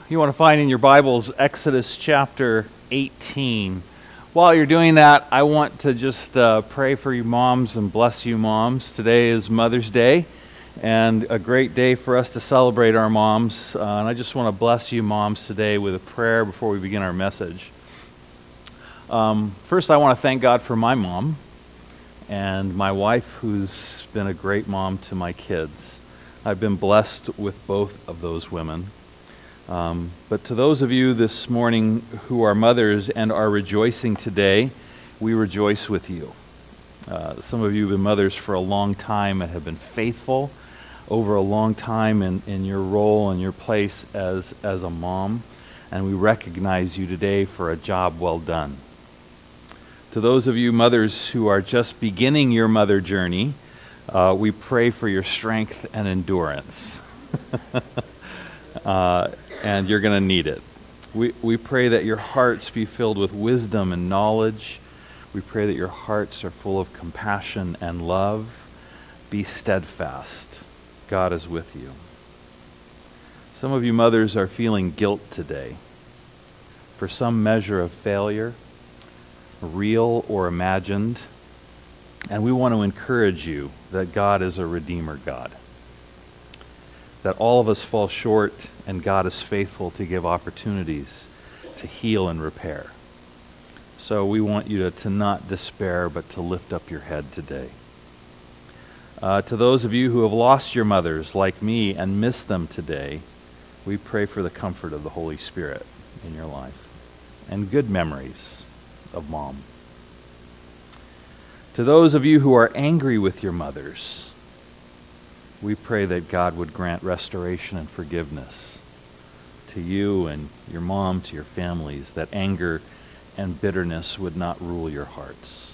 You want to find in your Bibles Exodus chapter 18. While you're doing that, I want to just pray for you moms and bless you moms. Today is Mother's Day and a great day for us to celebrate our moms. And I just want to bless you moms today with a prayer before we begin our message. First, I want to thank God for my mom and my wife, who's been a great mom to my kids. I've been blessed with both of those women. But to those of you this morning who are mothers and are rejoicing today, we rejoice with you. Some of you have been mothers for a long time and have been faithful over a long time in your role and your place as a mom, and we recognize you today for a job well done. To those of you mothers who are just beginning your mother journey, we pray for your strength and endurance. And you're going to need it. We pray that your hearts be filled with wisdom and knowledge. We pray that your hearts are full of compassion and love. Be steadfast. God is with you. Some of you mothers are feeling guilt today for some measure of failure, real or imagined. And we want to encourage you that God is a Redeemer God. That all of us fall short and God is faithful to give opportunities to heal and repair. So we want you to not despair, but to lift up your head today. To those of you who have lost your mothers like me and miss them today, we pray for the comfort of the Holy Spirit in your life and good memories of mom. To those of you who are angry with your mothers, we pray that God would grant restoration and forgiveness to you and your mom, to your families, that anger and bitterness would not rule your hearts.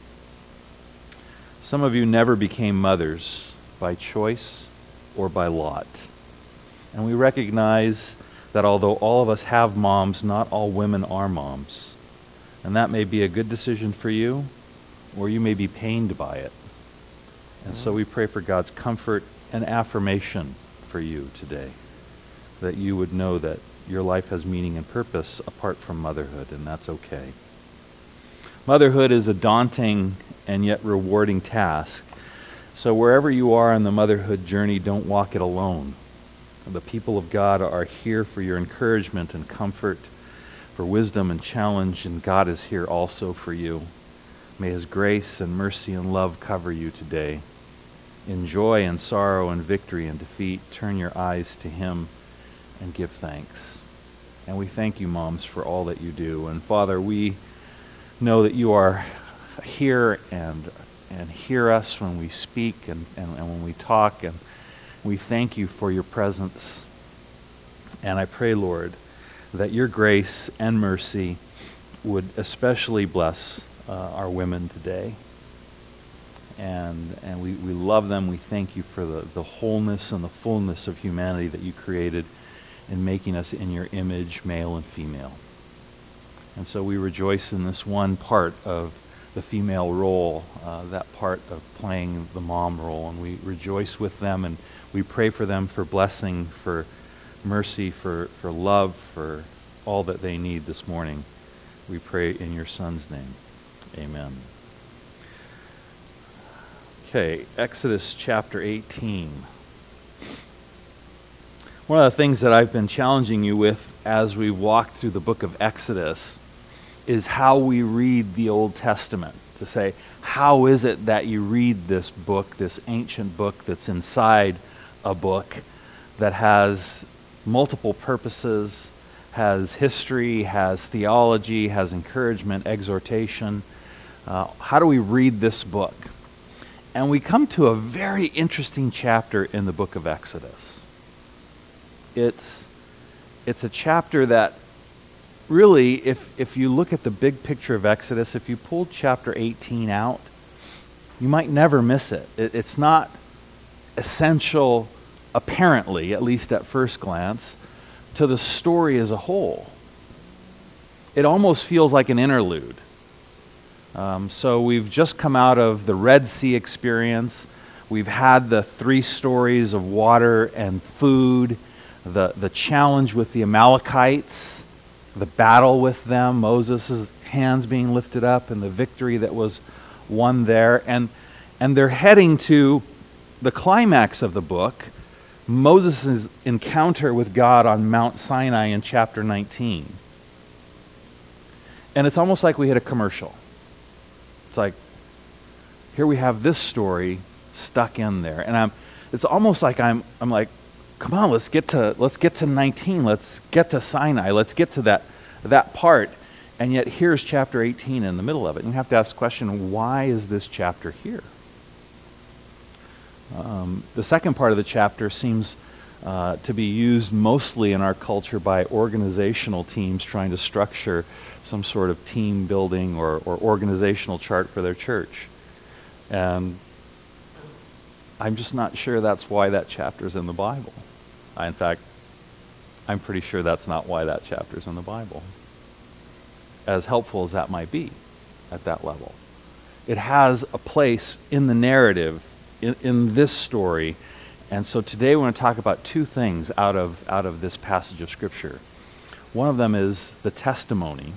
Some of you never became mothers by choice or by lot. And we recognize that although all of us have moms, not all women are moms. And that may be a good decision for you, or you may be pained by it. And so we pray for God's comfort and affirmation for you today, that you would know that your life has meaning and purpose apart from motherhood, and that's okay. Motherhood is a daunting and yet rewarding task. So wherever you are on the motherhood journey, don't walk it alone. The people of God are here for your encouragement and comfort, for wisdom and challenge, and God is here also for you. May His grace and mercy and love cover you today. In joy and sorrow and victory and defeat, turn your eyes to Him and give thanks. And we thank you, moms, for all that you do. And Father, we know that you are here and hear us when we speak and when we talk. And we thank you for your presence. And I pray, Lord, that your grace and mercy would especially bless our women today. And we love them. We thank you for the wholeness and the fullness of humanity that you created in making us in your image, male and female. And so we rejoice in this one part of the female role, that part of playing the mom role. And we rejoice with them, and we pray for them for blessing, for mercy, for love, for all that they need this morning. We pray in your Son's name. Amen. Okay, Exodus chapter 18. One of the things that I've been challenging you with as we walk through the book of Exodus is how we read the Old Testament. To say, how is it that you read this book, this ancient book that's inside a book that has multiple purposes, has history, has theology, has encouragement, exhortation. How do we read this book? And we come to a very interesting chapter in the book of Exodus. It's a chapter that really, if you look at the big picture of Exodus, if you pulled chapter 18 out, you might never miss it. It's not essential, apparently, at least at first glance, to the story as a whole. It almost feels like an interlude. So we've just come out of the Red Sea experience. We've had the 3 stories of water and food the challenge with the Amalekites, the battle with them, Moses' hands being lifted up, and the victory that was won there. And they're heading to the climax of the book, Moses' encounter with God on Mount Sinai in chapter 19. And it's almost like we hit a commercial. It's like, here we have this story stuck in there. And it's almost like I'm like, come on, let's get to 19. Let's get to Sinai. Let's get to that part. And yet here's chapter 18 in the middle of it. And you have to ask the question, why is this chapter here? The second part of the chapter seems to be used mostly in our culture by organizational teams trying to structure some sort of team building or organizational chart for their church. And I'm just not sure that's why that chapter's in the Bible. In fact, I'm pretty sure that's not why that chapter's in the Bible, as helpful as that might be at that level. It has a place in the narrative, in this story. And so today we want to talk about two things out of this passage of Scripture. One of them is the testimony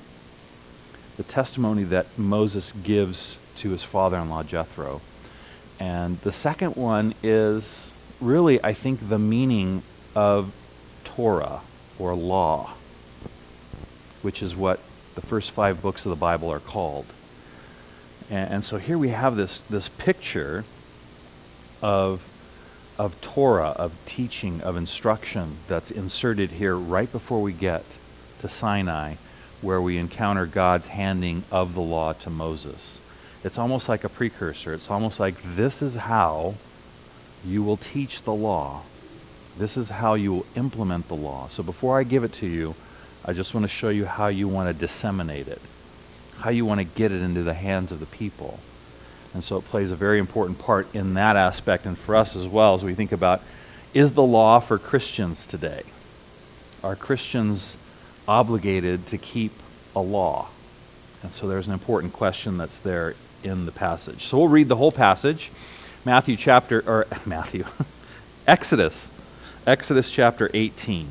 that Moses gives to his father-in-law Jethro. And the second one is really, I think, the meaning of Torah or law, which is what the first 5 books of the Bible are called. And so here we have this picture of Torah, of teaching, of instruction that's inserted here right before we get to Sinai, where we encounter God's handing of the law to Moses. It's almost like a precursor. It's almost like this is how you will teach the law. This is how you will implement the law. So before I give it to you, I just want to show you how you want to disseminate it, how you want to get it into the hands of the people. And so it plays a very important part in that aspect, and for us as well, as we think about, is the law for Christians today? Are Christians obligated to keep a law? And so there's an important question that's there in the passage. So we'll read the whole passage, Exodus chapter 18.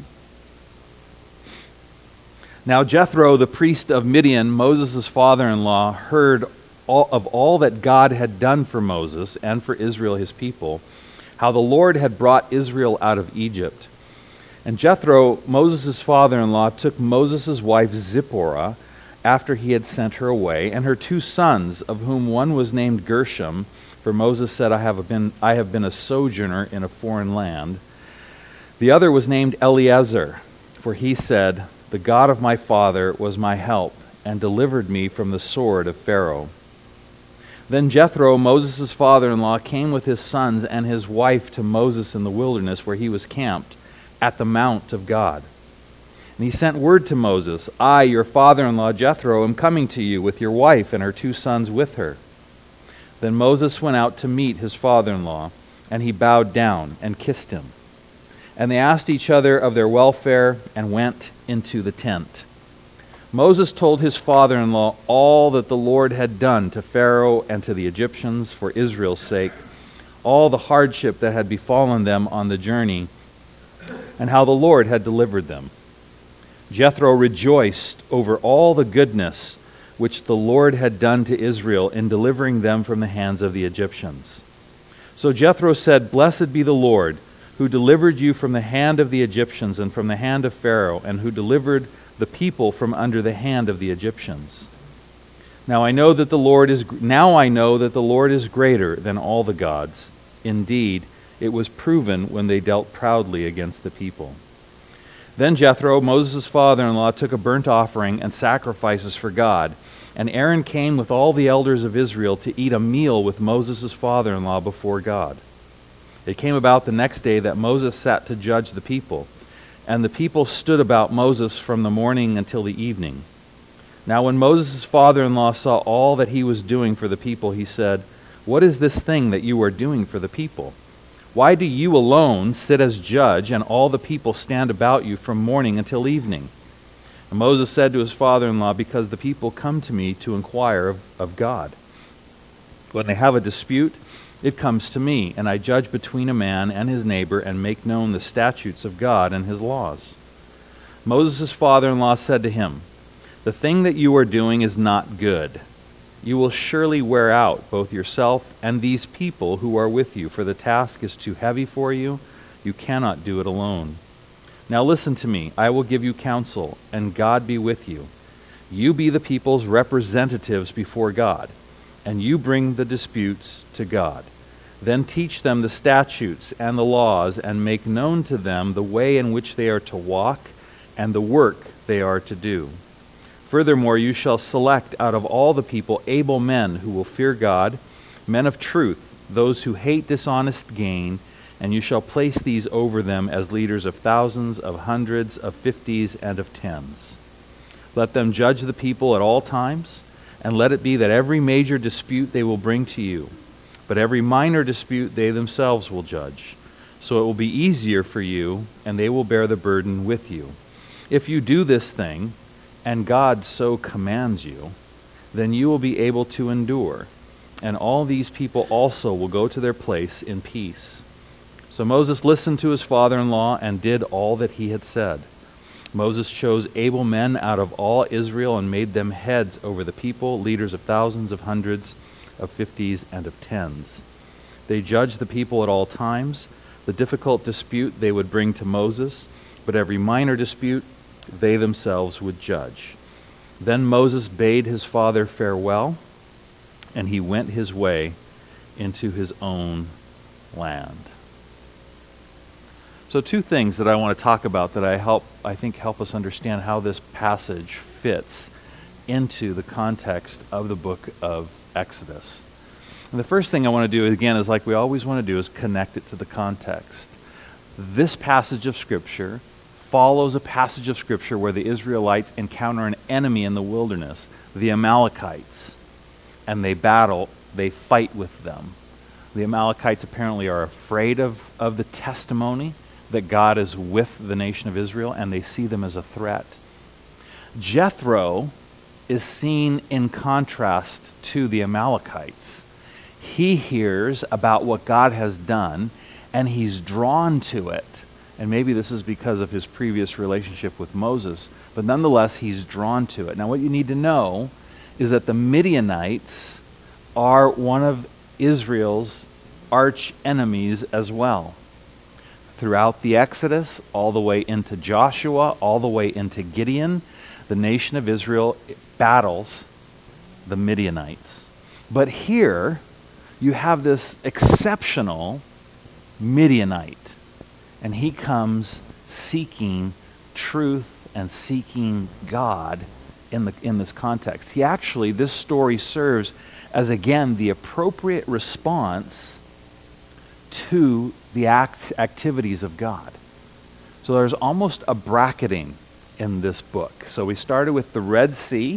Now Jethro, the priest of Midian, Moses' father-in-law, heard of all that God had done for Moses and for Israel his people, how the Lord had brought Israel out of Egypt. And Jethro, Moses' father-in-law, took Moses' wife Zipporah after he had sent her away, and her 2 sons, of whom one was named Gershom, for Moses said, I have been a sojourner in a foreign land. The other was named Eleazar, for he said, the God of my father was my help, and delivered me from the sword of Pharaoh. Then Jethro, Moses' father-in-law, came with his sons and his wife to Moses in the wilderness where he was camped, at the mount of God. And he sent word to Moses, I, your father-in-law Jethro, am coming to you with your wife and her 2 sons with her. Then Moses went out to meet his father-in-law, and he bowed down and kissed him. And they asked each other of their welfare and went into the tent. Moses told his father-in-law all that the Lord had done to Pharaoh and to the Egyptians for Israel's sake, all the hardship that had befallen them on the journey, and how the Lord had delivered them. Jethro rejoiced over all the goodness which the Lord had done to Israel in delivering them from the hands of the Egyptians. So Jethro said, Blessed be the Lord, who delivered you from the hand of the Egyptians and from the hand of Pharaoh, and who delivered the people from under the hand of the Egyptians. Now I know that the Lord is greater than all the gods. Indeed, it was proven when they dealt proudly against the people. Then Jethro, Moses' father-in-law, took a burnt offering and sacrifices for God. And Aaron came with all the elders of Israel to eat a meal with Moses' father-in-law before God. It came about the next day that Moses sat to judge the people, and the people stood about Moses from the morning until the evening. Now when Moses' father-in-law saw all that he was doing for the people, he said, What is this thing that you are doing for the people? Why do you alone sit as judge, and all the people stand about you from morning until evening? And Moses said to his father-in-law, Because the people come to me to inquire of God. When they have a dispute, It comes to me, and I judge between a man and his neighbor and make known the statutes of God and his laws. Moses' father-in-law said to him, the thing that you are doing is not good. You will surely wear out both yourself and these people who are with you, for the task is too heavy for you. You cannot do it alone. Now listen to me. I will give you counsel, and God be with you. You be the people's representatives before God, and you bring the disputes to God. Then teach them the statutes and the laws, and make known to them the way in which they are to walk and the work they are to do. Furthermore, you shall select out of all the people able men who will fear God, men of truth, those who hate dishonest gain, and you shall place these over them as leaders of thousands, of hundreds, of fifties, and of tens. Let them judge the people at all times, and let it be that every major dispute they will bring to you, but every minor dispute they themselves will judge. So it will be easier for you, and they will bear the burden with you. If you do this thing, and God so commands you, then you will be able to endure, and all these people also will go to their place in peace. So Moses listened to his father-in-law and did all that he had said. Moses chose able men out of all Israel and made them heads over the people, leaders of thousands, of hundreds, of fifties, and of tens. They judged the people at all times. The difficult dispute they would bring to Moses, but every minor dispute they themselves would judge. Then Moses bade his father farewell, and he went his way into his own land. So two things that I want to talk about that I think help us understand how this passage fits into the context of the book of Exodus. And the first thing I want to do, again, is like we always want to do, is connect it to the context. This passage of Scripture follows a passage of Scripture where the Israelites encounter an enemy in the wilderness, the Amalekites, and they fight with them. The Amalekites apparently are afraid of the testimony that God is with the nation of Israel, and they see them as a threat. Jethro is seen in contrast to the Amalekites. He hears about what God has done, and he's drawn to it. And maybe this is because of his previous relationship with Moses, but nonetheless, he's drawn to it. Now, what you need to know is that the Midianites are one of Israel's arch enemies as well. Throughout the Exodus, all the way into Joshua, all the way into Gideon, the nation of Israel battles the Midianites. But here, you have this exceptional Midianite. And he comes seeking truth and seeking God in this context. This story serves as, again, the appropriate response to the activities of God. So there's almost a bracketing in this book. So we started with the Red Sea,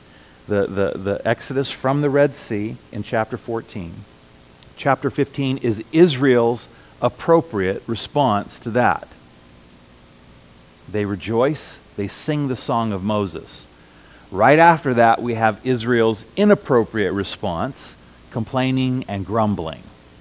the Exodus from the Red Sea in chapter 14. Chapter 15 is Israel's appropriate response to that. They rejoice, they sing the song of Moses. Right after that, we have Israel's inappropriate response, complaining and grumbling.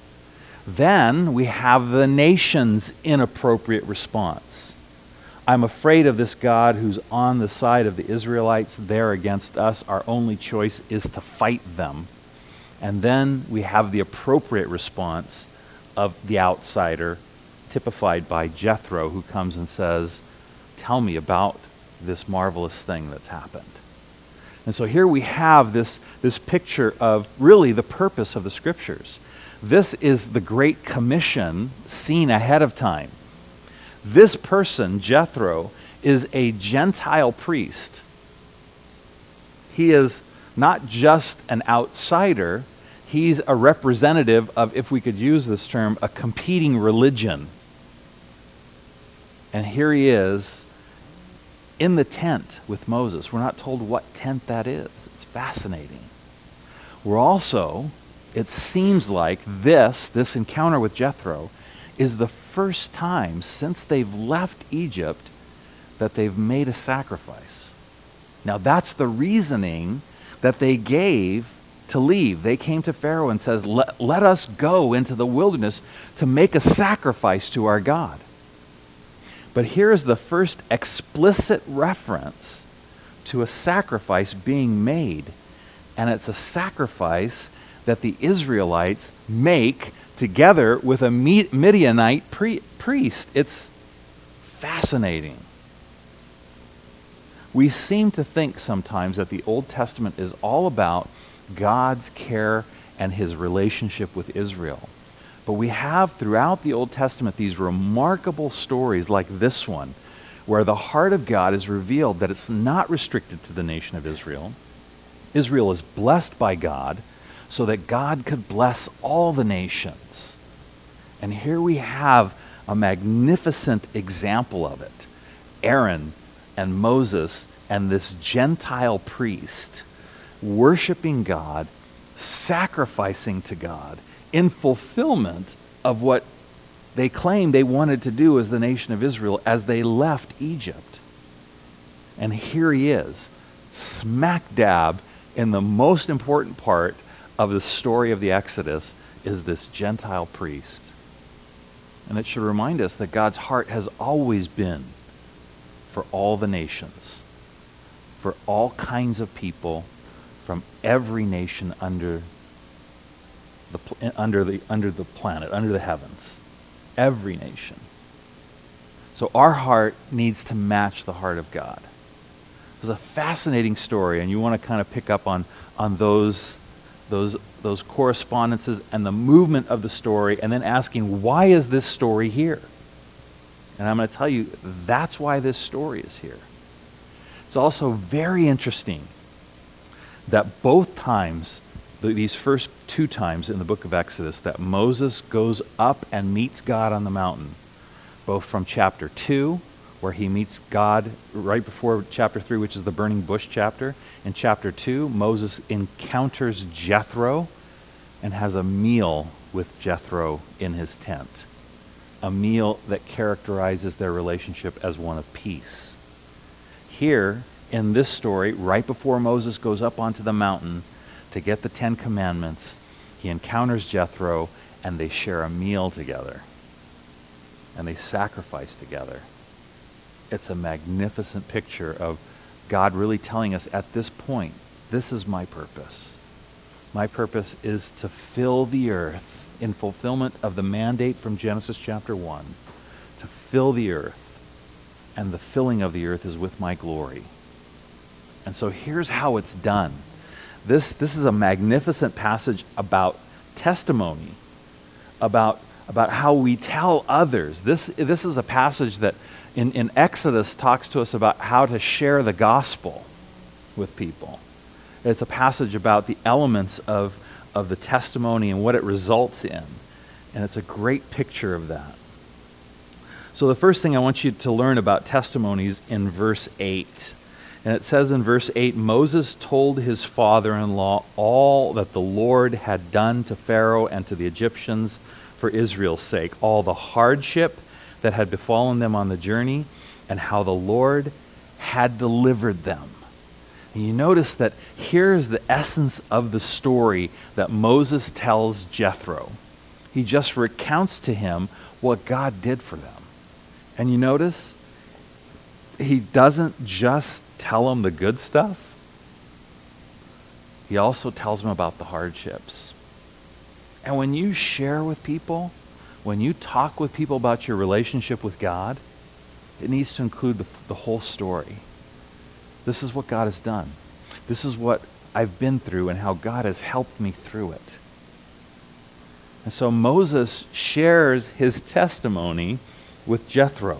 Then we have the nation's inappropriate response. I'm afraid of this God who's on the side of the Israelites. They're against us. Our only choice is to fight them. And then we have the appropriate response of the outsider, typified by Jethro, who comes and says, tell me about this marvelous thing that's happened. And so here we have this picture of really the purpose of the Scriptures. This is the Great Commission seen ahead of time. This person, Jethro, is a Gentile priest. He is not just an outsider, he's a representative of, if we could use this term, a competing religion. And here he is in the tent with Moses. We're not told what tent that is. It's fascinating. We're also, it seems like this encounter with Jethro is the first time since they've left Egypt that they've made a sacrifice. Now that's the reasoning that they gave to leave. They came to Pharaoh and says, let us go into the wilderness to make a sacrifice to our God. But here is the first explicit reference to a sacrifice being made. And it's a sacrifice that the Israelites make together with a Midianite priest. It's fascinating. We seem to think sometimes that the Old Testament is all about God's care and his relationship with Israel. But we have throughout the Old Testament these remarkable stories like this one, where the heart of God is revealed that it's not restricted to the nation of Israel. Israel is blessed by God so that God could bless all the nations. And here we have a magnificent example of it. Aaron and Moses and this Gentile priest worshiping God, sacrificing to God in fulfillment of what they claimed they wanted to do as the nation of Israel as they left Egypt. And here he is, smack dab in the most important part of the story of the Exodus is this Gentile priest. And it should remind us that God's heart has always been for all the nations, for all kinds of people from every nation under the planet, under the heavens. Every nation. So our heart needs to match the heart of God. It was a fascinating story, and you want to kind of pick up on those correspondences and the movement of the story, and then asking, why is this story here? And I'm going to tell you, that's why this story is here. It's also very interesting that both times, these first two times in the book of Exodus, that Moses goes up and meets God on the mountain, both from chapter 2, where he meets God right before chapter 3, which is the burning bush chapter. In chapter 2, Moses encounters Jethro and has a meal with Jethro in his tent, a meal that characterizes their relationship as one of peace. Here, in this story, right before Moses goes up onto the mountain to get the 10 Commandments, he encounters Jethro, and they share a meal together. And they sacrifice together. It's a magnificent picture of God really telling us at this point, this is my purpose. My purpose is to fill the earth in fulfillment of the mandate from Genesis chapter 1, to fill the earth, and the filling of the earth is with my glory. And so here's how it's done. This is a magnificent passage about testimony, about how we tell others. This is a passage that in Exodus talks to us about how to share the gospel with people. It's a passage about the elements of the testimony and what it results in. And it's a great picture of that. So the first thing I want you to learn about testimonies in verse 8. And it says in verse 8, Moses told his father-in-law all that the Lord had done to Pharaoh and to the Egyptians for Israel's sake, all the hardship that had befallen them on the journey, and how the Lord had delivered them. And you notice that here's the essence of the story that Moses tells Jethro. He just recounts to him what God did for them. And you notice, he doesn't just tell him the good stuff. He also tells him about the hardships. And when you share with people, when you talk with people about your relationship with God, it needs to include the whole story. This is what God has done. This is what I've been through and how God has helped me through it. And so Moses shares his testimony with Jethro.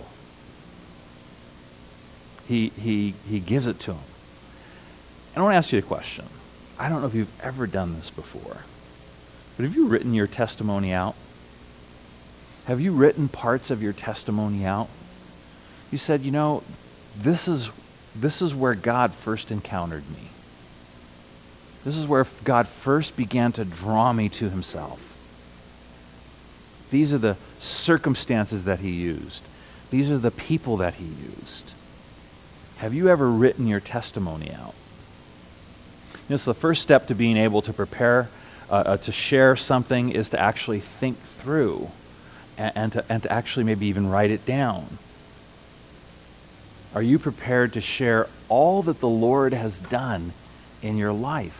He gives it to him. And I want to ask you a question. I don't know if you've ever done this before, but have you written your testimony out? Have you written parts of your testimony out? You said, this is where God first encountered me. This is where God first began to draw me to himself. These are the circumstances that he used. These are the people that he used. Have you ever written your testimony out? So the first step to being able to prepare to share something is to actually think through and to actually maybe even write it down. Are you prepared to share all that the Lord has done in your life?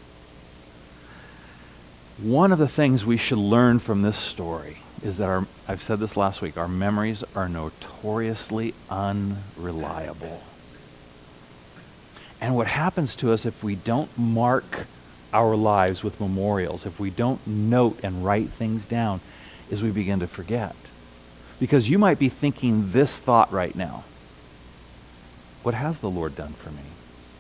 One of the things we should learn from this story is that I've said this last week, our memories are notoriously unreliable. And what happens to us if we don't mark our lives with memorials, if we don't note and write things down, is we begin to forget. Because you might be thinking this thought right now. What has the Lord done for me?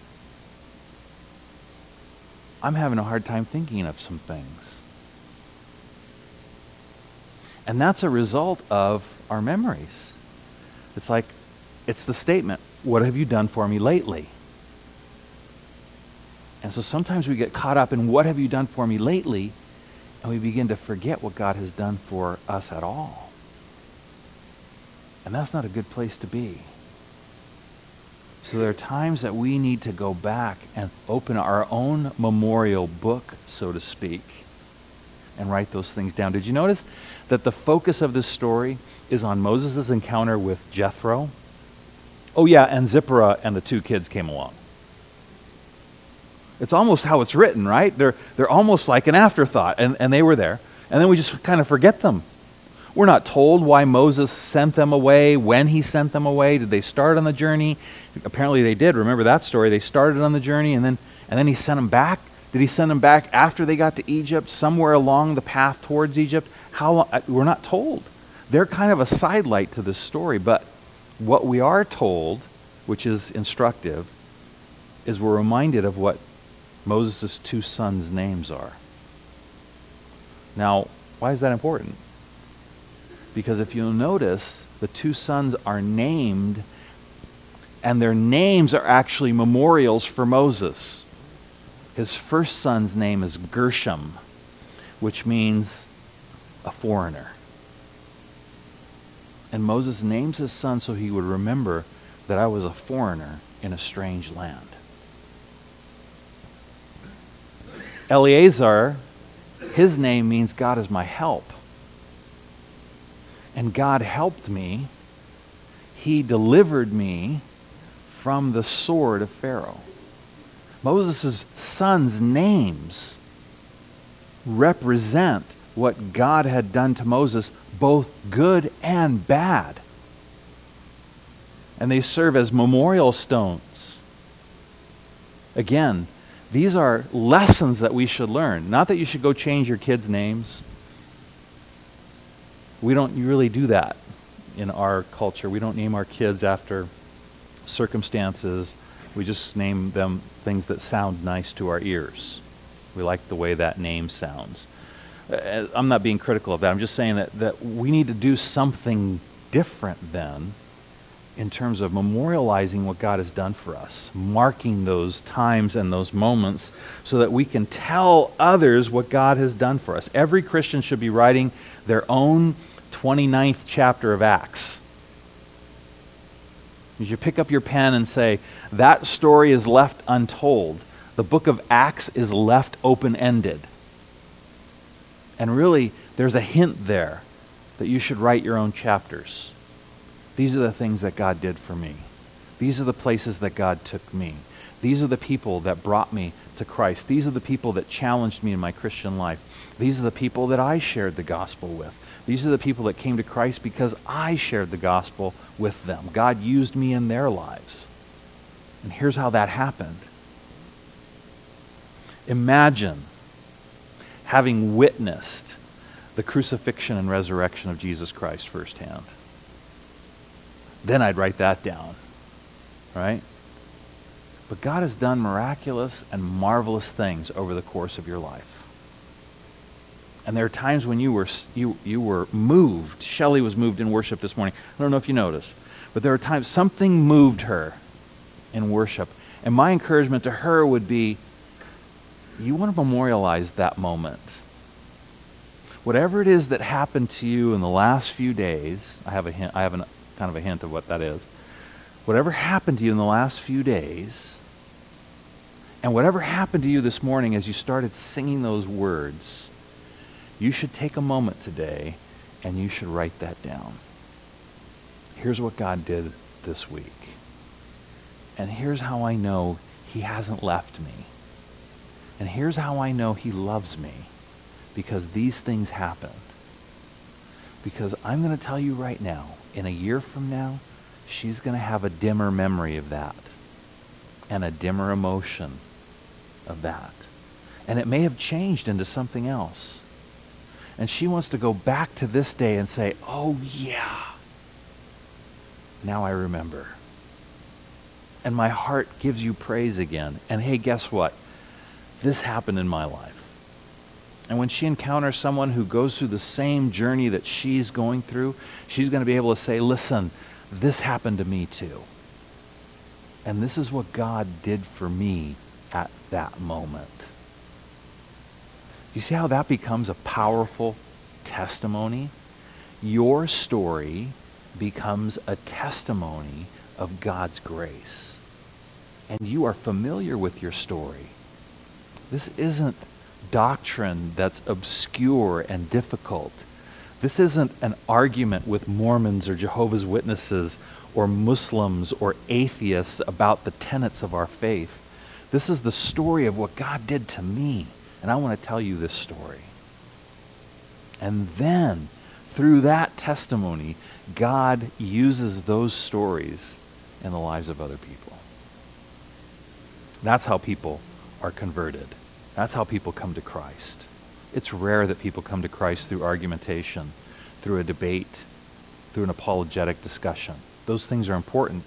I'm having a hard time thinking of some things. And that's a result of our memories. It's the statement, what have you done for me lately? And so sometimes we get caught up in what have you done for me lately, and we begin to forget what God has done for us at all. And that's not a good place to be. So there are times that we need to go back and open our own memorial book, so to speak, and write those things down. Did you notice that the focus of this story is on Moses' encounter with Jethro? Oh yeah, and Zipporah and the two kids came along. It's almost how it's written, right? They're almost like an afterthought, and they were there. And then we just kind of forget them. We're not told why Moses sent them away, when he sent them away. Did they start on the journey? Apparently they did. Remember that story. They started on the journey, and then he sent them back. Did he send them back after they got to Egypt, somewhere along the path towards Egypt? How long? We're not told. They're kind of a sidelight to this story, but what we are told, which is instructive, is we're reminded of what Moses' two sons' names are. Now, why is that important? Because if you'll notice, the two sons are named, and their names are actually memorials for Moses. His first son's name is Gershom, which means a foreigner. And Moses names his son so he would remember that I was a foreigner in a strange land. Eleazar, his name means God is my help. And God helped me. He delivered me from the sword of Pharaoh. Moses' sons' names represent what God had done to Moses, both good and bad. And they serve as memorial stones. Again, these are lessons that we should learn. Not that you should go change your kids' names. We don't really do that in our culture. We don't name our kids after circumstances. We just name them things that sound nice to our ears. We like the way that name sounds. I'm not being critical of that. I'm just saying that we need to do something different then in terms of memorializing what God has done for us, marking those times and those moments so that we can tell others what God has done for us. Every Christian should be writing their own 29th chapter of Acts. You should pick up your pen and say, that story is left untold. The book of Acts is left open-ended. And really, there's a hint there that you should write your own chapters. These are the things that God did for me. These are the places that God took me. These are the people that brought me to Christ. These are the people that challenged me in my Christian life. These are the people that I shared the gospel with. These are the people that came to Christ because I shared the gospel with them. God used me in their lives. And here's how that happened. Imagine having witnessed the crucifixion and resurrection of Jesus Christ firsthand. Then I'd write that down, right? But God has done miraculous and marvelous things over the course of your life. And there are times when you were moved. Shelley was moved in worship this morning. I don't know if you noticed, but there are times something moved her in worship. And my encouragement to her would be, you want to memorialize that moment. Whatever it is that happened to you in the last few days, I have a kind of a hint of what that is. Whatever happened to you in the last few days, And whatever happened to you this morning as you started singing those words, you should take a moment today and you should write that down. Here's what God did this week. And here's how I know he hasn't left me. And here's how I know he loves me. Because these things happened. Because I'm going to tell you right now, in a year from now, she's going to have a dimmer memory of that. And a dimmer emotion of that. And it may have changed into something else. And she wants to go back to this day and say, oh yeah, now I remember. And my heart gives you praise again. And hey, guess what? This happened in my life. And when she encounters someone who goes through the same journey that she's going through, she's going to be able to say, listen, this happened to me too. And this is what God did for me at that moment. You see how that becomes a powerful testimony? Your story becomes a testimony of God's grace. And you are familiar with your story. This isn't doctrine that's obscure and difficult. This isn't an argument with Mormons or Jehovah's Witnesses or Muslims or atheists about the tenets of our faith. This is the story of what God did to me. And I want to tell you this story. And then, through that testimony, God uses those stories in the lives of other people. That's how people are converted. That's how people come to Christ. It's rare that people come to Christ through argumentation, through a debate, through an apologetic discussion. Those things are important.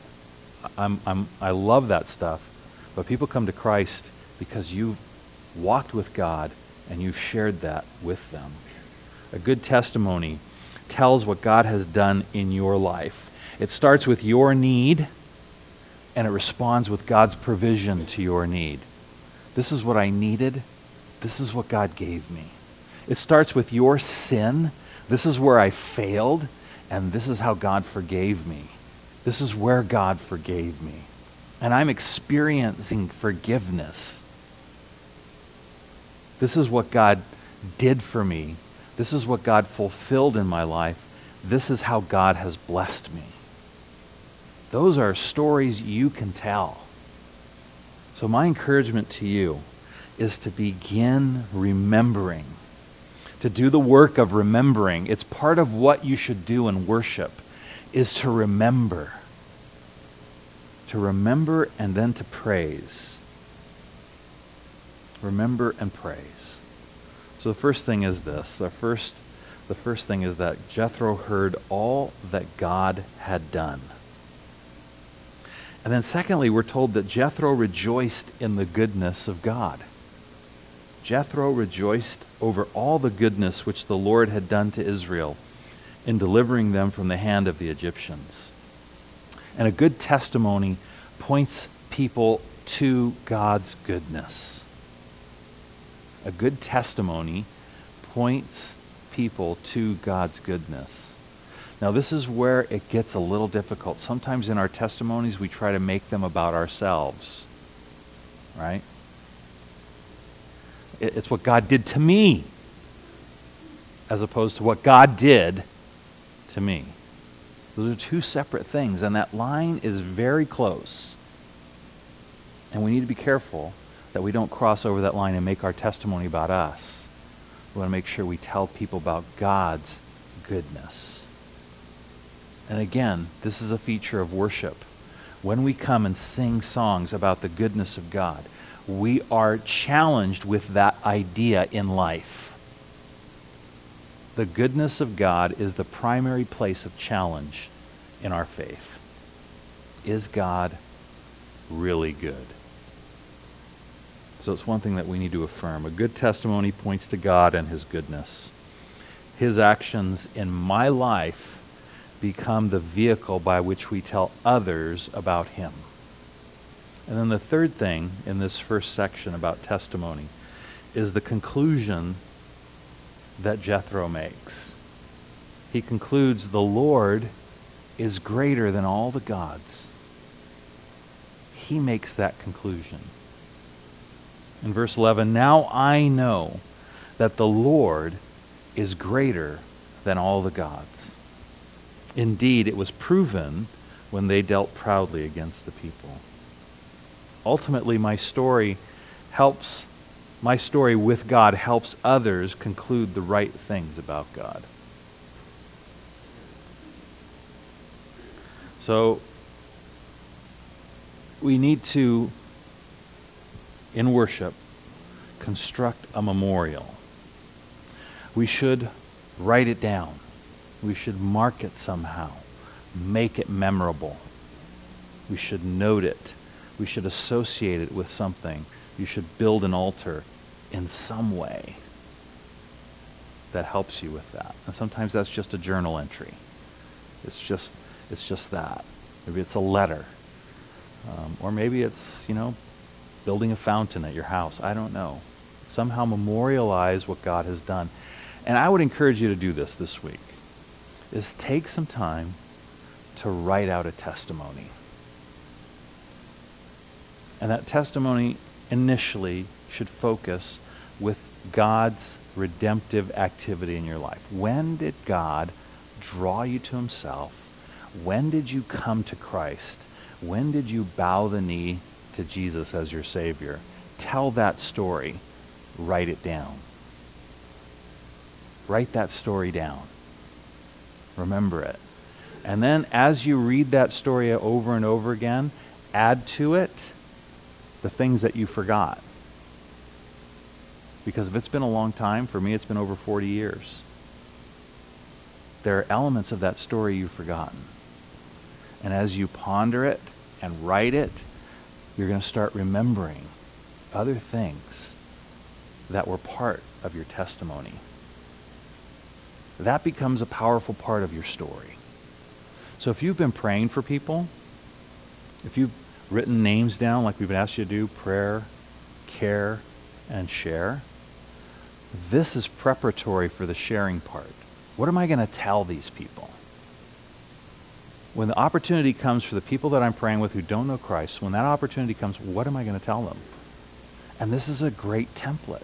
I love that stuff. But people come to Christ because you've walked with God and you've shared that with them. A good testimony tells what God has done in your life. It starts with your need and it responds with God's provision to your need. This is what I needed. This is what God gave me. It starts with your sin. This is where I failed, and this is how God forgave me. This is where God forgave me. And I'm experiencing forgiveness. This is what God did for me. This is what God fulfilled in my life. This is how God has blessed me. Those are stories you can tell. So my encouragement to you is to begin remembering, to do the work of remembering. It's part of what you should do in worship, is to remember. To remember and then to praise. Remember and praise. So the first thing is this. The first thing is that Jethro heard all that God had done. And then secondly, we're told that Jethro rejoiced in the goodness of God. Jethro rejoiced over all the goodness which the Lord had done to Israel in delivering them from the hand of the Egyptians. And a good testimony points people to God's goodness. A good testimony points people to God's goodness. Now, this is where it gets a little difficult. Sometimes in our testimonies, we try to make them about ourselves, right? It's what God did to me, as opposed to what God did to me. Those are two separate things, and that line is very close. And we need to be careful that we don't cross over that line and make our testimony about us. We want to make sure we tell people about God's goodness. And again, this is a feature of worship. When we come and sing songs about the goodness of God, we are challenged with that idea in life. The goodness of God is the primary place of challenge in our faith. Is God really good? So it's one thing that we need to affirm. A good testimony points to God and his goodness. His actions in my life become the vehicle by which we tell others about him. And then the third thing in this first section about testimony is the conclusion that Jethro makes. He concludes, the Lord is greater than all the gods. He makes that conclusion. In verse 11, now I know that the Lord is greater than all the gods. Indeed, it was proven when they dealt proudly against the people. Ultimately, my story with God helps others conclude the right things about God. So, we need to, in worship, construct a memorial. We should write it down. We should mark it somehow. Make it memorable. We should note it. We should associate it with something. You should build an altar in some way that helps you with that. And sometimes that's just a journal entry. It's just that. Maybe it's a letter. Or maybe it's, building a fountain at your house. I don't know. Somehow memorialize what God has done. And I would encourage you to do this week, is take some time to write out a testimony. And that testimony initially should focus with God's redemptive activity in your life. When did God draw you to himself? When did you come to Christ? When did you bow the knee to Jesus as your Savior? Tell that story. Write it down. Write that story down. Remember it. And then as you read that story over and over again, add to it the things that you forgot. Because if it's been a long time, for me it's been over 40 years, there are elements of that story you've forgotten. And as you ponder it and write it, you're going to start remembering other things that were part of your testimony. That becomes a powerful part of your story. So if you've been praying for people, if you've written names down like we've asked you to do, prayer, care, and share, this is preparatory for the sharing part. What am I going to tell these people? When the opportunity comes for the people that I'm praying with who don't know Christ, when that opportunity comes, what am I going to tell them? And this is a great template.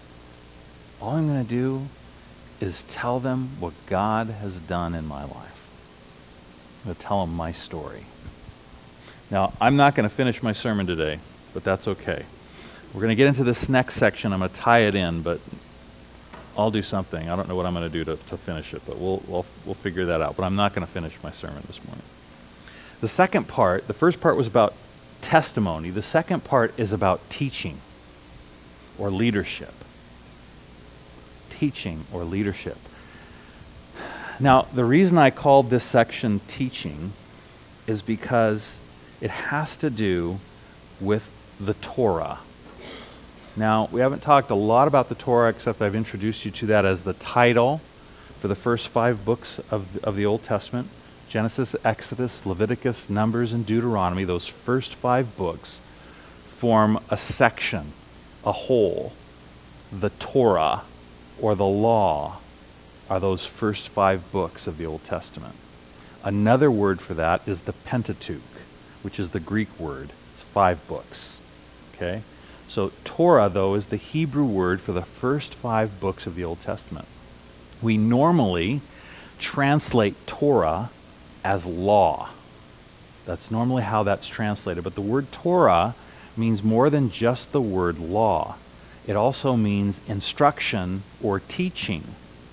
All I'm going to do is tell them what God has done in my life. I'm going to tell them my story. Now, I'm not going to finish my sermon today, but that's okay. We're going to get into this next section. I'm going to tie it in, but I'll do something. I don't know what I'm going to do to finish it, but we'll figure that out. But I'm not going to finish my sermon this morning. The second part, the first part was about testimony. The second part is about teaching or leadership. Teaching or leadership. Now, the reason I called this section teaching is because it has to do with the Torah. Now, we haven't talked a lot about the Torah, except I've introduced you to that as the title for the first 5 books of the Old Testament. Genesis, Exodus, Leviticus, Numbers, and Deuteronomy. Those first 5 books form a section, a whole. The Torah, or the law, are those first 5 books of the Old Testament. Another word for that is the Pentateuch, which is the Greek word. It's 5 books. Okay? So Torah, though, is the Hebrew word for the first 5 books of the Old Testament. We normally translate Torah as law. That's normally how that's translated. But the word Torah means more than just the word law. It also means instruction or teaching.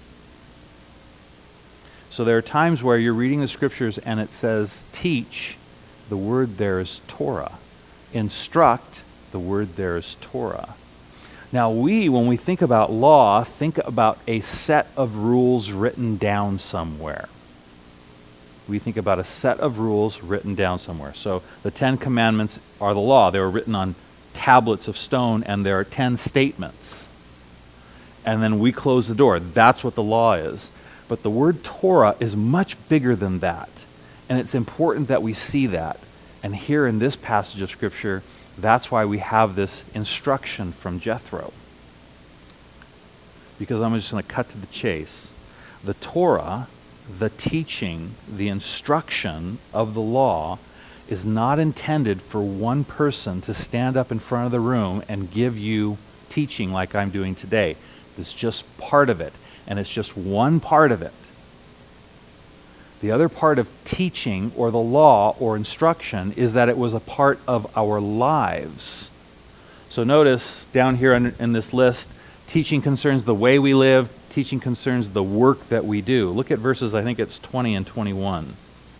So there are times where you're reading the scriptures and it says teach. The word there is Torah. Instruct. The word there is Torah. Now when we think about law, think about a set of rules written down somewhere. We think about a set of rules written down somewhere. So the 10 Commandments are the law. They were written on tablets of stone, and there are 10 statements. And then we close the door. That's what the law is. But the word Torah is much bigger than that. And it's important that we see that. And here in this passage of Scripture, that's why we have this instruction from Jethro. Because I'm just going to cut to the chase. The Torah, the teaching, the instruction of the law is not intended for one person to stand up in front of the room and give you teaching like I'm doing today. It's just part of it, and it's just one part of it. The other part of teaching or the law or instruction is that it was a part of our lives. So notice down here in this list, teaching concerns the way we live, teaching concerns the work that we do. Look at verses, I think it's 20 and 21.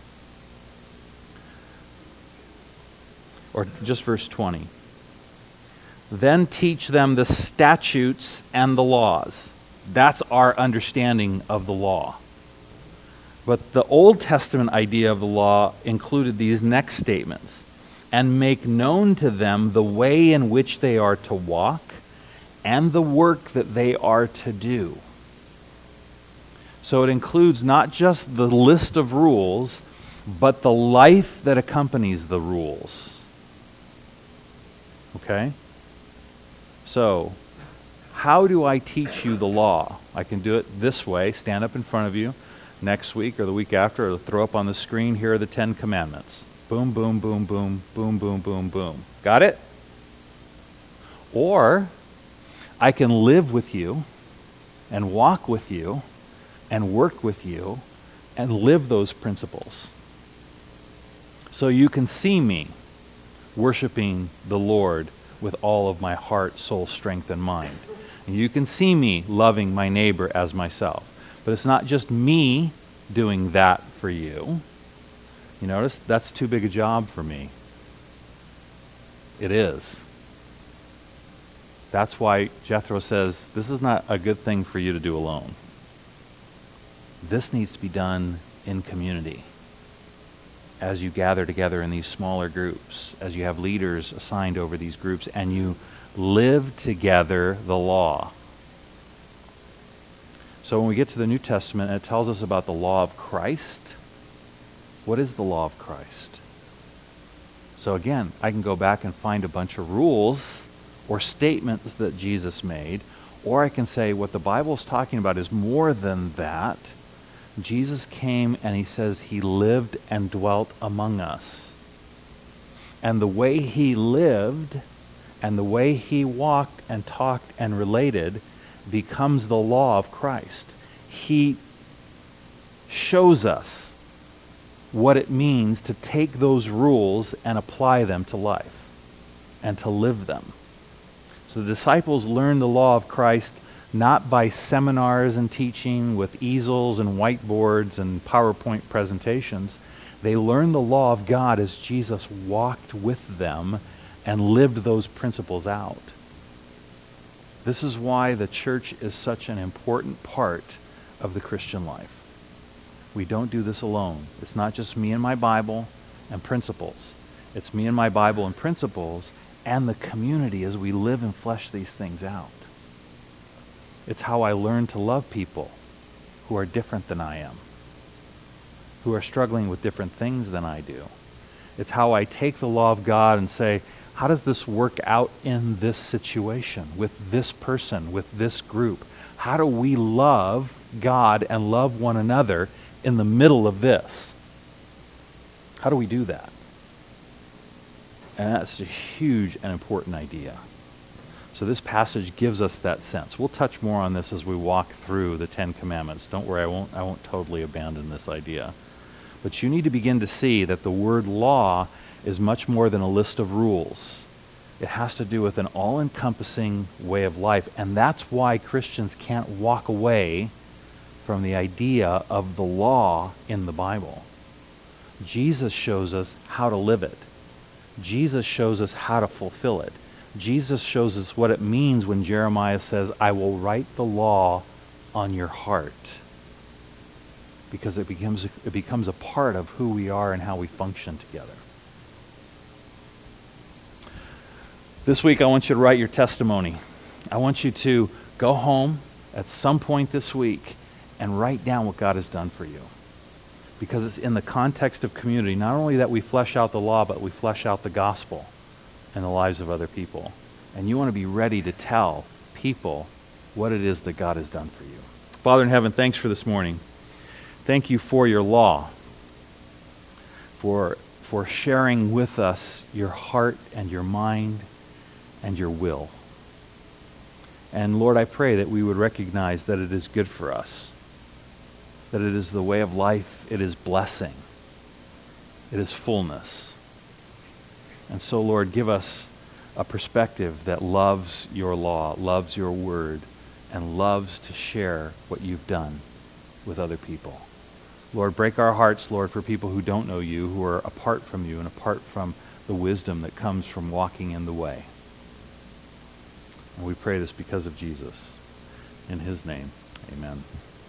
Or just verse 20. Then teach them the statutes and the laws. That's our understanding of the law. But the Old Testament idea of the law included these next statements. And make known to them the way in which they are to walk and the work that they are to do. So it includes not just the list of rules, but the life that accompanies the rules. Okay? So, how do I teach you the law? I can do it this way, stand up in front of you next week or the week after, or throw up on the screen, here are the 10 Commandments. Boom, boom, boom, boom, boom, boom, boom, boom. Got it? Or, I can live with you and walk with you and work with you and live those principles. So you can see me worshiping the Lord with all of my heart, soul, strength, and mind. And you can see me loving my neighbor as myself. But it's not just me doing that for you. You notice? That's too big a job for me. It is. That's why Jethro says, this is not a good thing for you to do alone. This needs to be done in community. As you gather together in these smaller groups, as you have leaders assigned over these groups, and you live together the law. So when we get to the New Testament, it tells us about the law of Christ. What is the law of Christ? So again, I can go back and find a bunch of rules or statements that Jesus made, or I can say what the Bible is talking about is more than that. Jesus came and he says he lived and dwelt among us. And the way he lived and the way he walked and talked and related becomes the law of Christ. He shows us what it means to take those rules and apply them to life and to live them. So the disciples learned the law of Christ not by seminars and teaching with easels and whiteboards and PowerPoint presentations. They learned the law of God as Jesus walked with them and lived those principles out. This is why the church is such an important part of the Christian life. We don't do this alone. It's not just me and my Bible and principles. It's me and my Bible and principles and the community as we live and flesh these things out. It's how I learn to love people who are different than I am, who are struggling with different things than I do. It's how I take the law of God and say, how does this work out in this situation, with this person, with this group? How do we love God and love one another in the middle of this? How do we do that? And that's a huge and important idea. So this passage gives us that sense. We'll touch more on this as we walk through the 10 Commandments. Don't worry, I won't totally abandon this idea. But you need to begin to see that the word law is much more than a list of rules. It has to do with an all-encompassing way of life. And that's why Christians can't walk away from the idea of the law in the Bible. Jesus shows us how to live it. Jesus shows us how to fulfill it. Jesus shows us what it means when Jeremiah says, I will write the law on your heart. Because it becomes a part of who we are and how we function together. This week I want you to write your testimony. I want you to go home at some point this week and write down what God has done for you. Because it's in the context of community, not only that we flesh out the law, but we flesh out the gospel in the lives of other people. And you want to be ready to tell people what it is that God has done for you. Father in heaven, thanks for this morning. Thank you for your law, for for sharing with us your heart and your mind and your will. And Lord, I pray that we would recognize that it is good for us, that it is the way of life, it is blessing, it is fullness. And so, Lord, give us a perspective that loves your law, loves your word, and loves to share what you've done with other people. Lord, break our hearts, Lord, for people who don't know you, who are apart from you and apart from the wisdom that comes from walking in the way. And we pray this because of Jesus. In his name, amen.